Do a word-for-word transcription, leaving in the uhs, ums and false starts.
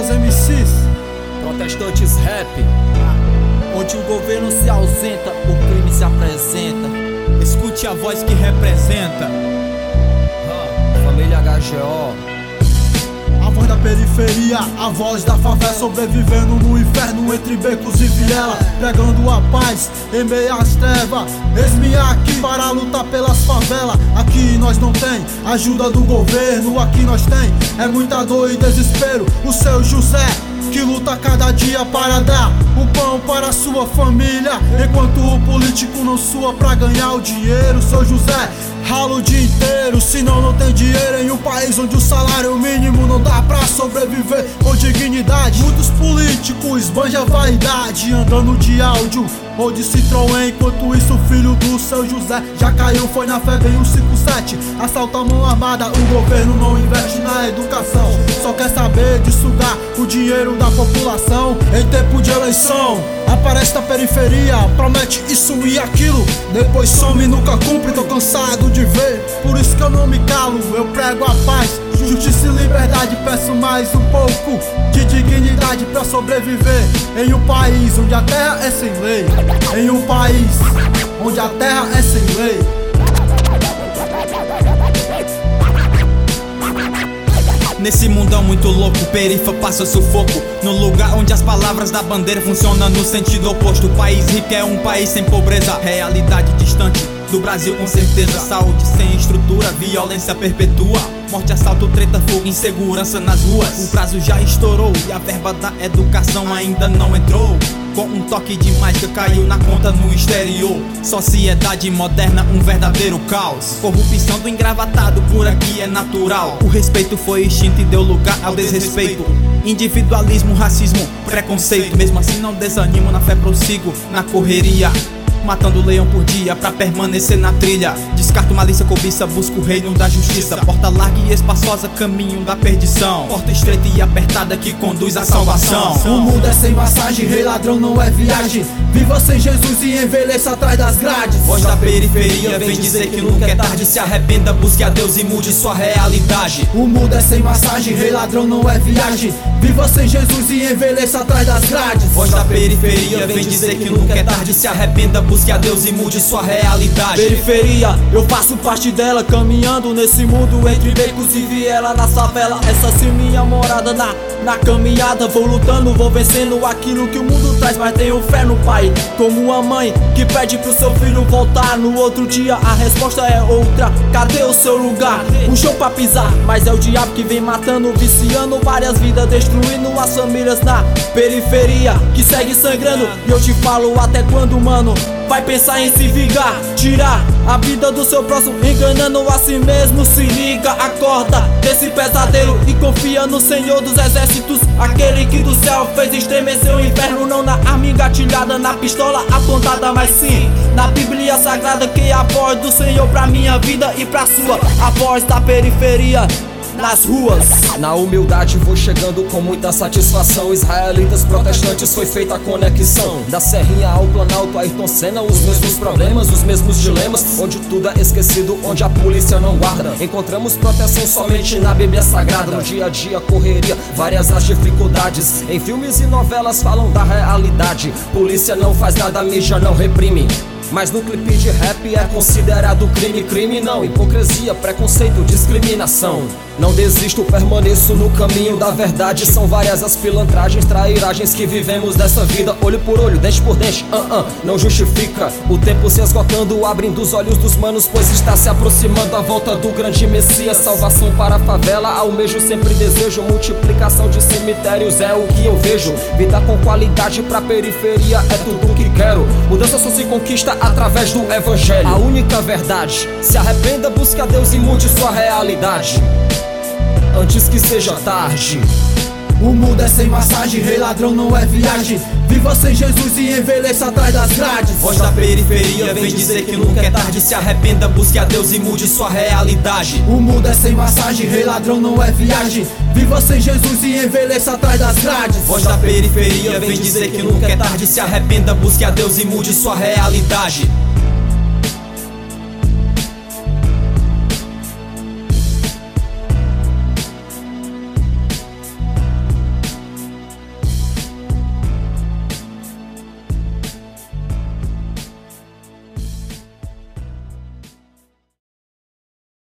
meus M Cs. Protestantes Rap, onde o governo se ausenta, o crime se apresenta. Escute a voz que representa. Família H G O. A voz da periferia, a voz da favela, sobrevivendo no inferno entre becos e viela, pregando a paz em meio às trevas. Eis-me aqui para lutar pelas favelas. Aqui nós não tem ajuda do governo, aqui nós tem é muita dor e desespero. O seu José que luta cada dia para dar o pão para sua família, enquanto o político não sua pra ganhar o dinheiro. Seu José rala o dia inteiro, senão não tem dinheiro em um país onde o salário mínimo não dá pra sobreviver com dignidade. Muitos políticos banjam vaidade, andando de áudio ou de Citroën, enquanto isso o filho do seu José já caiu, foi na febre em um cinco sete. Assalta a mão armada, o governo não investe na educação, só quer saber de sugar o dinheiro da população. Em tempo de eleição, aparece na periferia, promete isso e aquilo, depois some e nunca cumpre. Tô cansado de ver, por isso que eu não me calo. Eu prego a paz, justiça e liberdade, peço mais um pouco de dignidade pra sobreviver em um país onde a terra é sem lei. Em um país onde a terra é sem lei. Nesse mundão muito louco, perifa passa sufoco, no lugar onde as palavras da bandeira funcionam no sentido oposto. O país rico é um país sem pobreza, realidade distante do Brasil com certeza. Saúde sem estrutura, violência perpetua, morte, assalto, treta, fogo, insegurança nas ruas. O prazo já estourou e a verba da educação ainda não entrou. Com um toque de mágica caiu na conta no exterior. Sociedade moderna, um verdadeiro caos. Corrupção do engravatado por aqui é natural. O respeito foi extinto e deu lugar ao desrespeito. Individualismo, racismo, preconceito. Mesmo assim não desanimo, na fé prossigo, na correria, matando o leão por dia pra permanecer na trilha. Descarto malícia, cobiça, busco o reino da justiça. Porta larga e espaçosa, caminho da perdição. Porta estreita e apertada que conduz à salvação. O mundo é sem massagem, rei ladrão não é viagem. Viva sem Jesus e envelheça atrás das grades. Voz da periferia vem dizer que nunca é tarde. Se arrependa, busque a Deus e mude sua realidade. O mundo é sem massagem, rei ladrão não é viagem. Viva sem Jesus e envelheça atrás das grades. Voz da periferia vem dizer que nunca é tarde. Se arrependa, busque a Deus e mude sua realidade. Periferia, eu faço parte dela, caminhando nesse mundo entre becos e viela na favela. Essa sim minha morada na, na caminhada. Vou lutando, vou vencendo aquilo que o mundo traz, mas tenho fé no Pai. Como uma mãe que pede pro seu filho voltar no outro dia, a resposta é outra. Cadê o seu lugar? Um chão pra pisar, mas é o diabo que vem matando, viciando várias vidas, destruindo as famílias na periferia, que segue sangrando. E eu te falo até quando, mano, vai pensar em se vingar, tirar a vida do seu próximo, enganando a si mesmo. Se liga, acorda desse pesadelo e confia no Senhor dos Exércitos, aquele que do céu fez estremecer o inferno. Não na arma engatilhada, na pistola apontada, mas sim na Bíblia Sagrada, que é a voz do Senhor pra minha vida e pra sua. A voz da periferia nas ruas. Na humildade vou chegando com muita satisfação. Israelitas, protestantes, foi feita a conexão. Da Serrinha ao Planalto, Ayrton Senna, os mesmos problemas, os mesmos dilemas. Onde tudo é esquecido, onde a polícia não guarda. Encontramos proteção somente na Bíblia Sagrada. No dia a dia, correria, várias as dificuldades. Em filmes e novelas falam da realidade. Polícia não faz nada, mídia não reprime. Mas no clipe de rap é considerado crime. Crime não, hipocrisia, preconceito, discriminação. Não desisto, permaneço no caminho da verdade. São várias as pilantragens, trairagens que vivemos dessa vida. Olho por olho, dente por dente, uh -uh, não justifica. O tempo se esgotando, abrindo os olhos dos manos, pois está se aproximando a volta do grande Messias. Salvação para a favela, almejo, sempre desejo. Multiplicação de cemitérios é o que eu vejo. Vida com qualidade pra periferia é tudo que quero. Mudança só se conquista através do evangelho, a única verdade. Se arrependa, busque a Deus e mude sua realidade antes que seja tarde. O mundo é sem massagem, rei ladrão não é viagem. Viva sem Jesus e envelheça atrás das grades. Voz da periferia vem dizer que nunca é tarde. Se arrependa, busque a Deus e mude sua realidade. O mundo é sem massagem, rei ladrão não é viagem. Viva sem Jesus e envelheça atrás das grades. Voz da periferia vem dizer que nunca é tarde. Se arrependa, busque a Deus e mude sua realidade.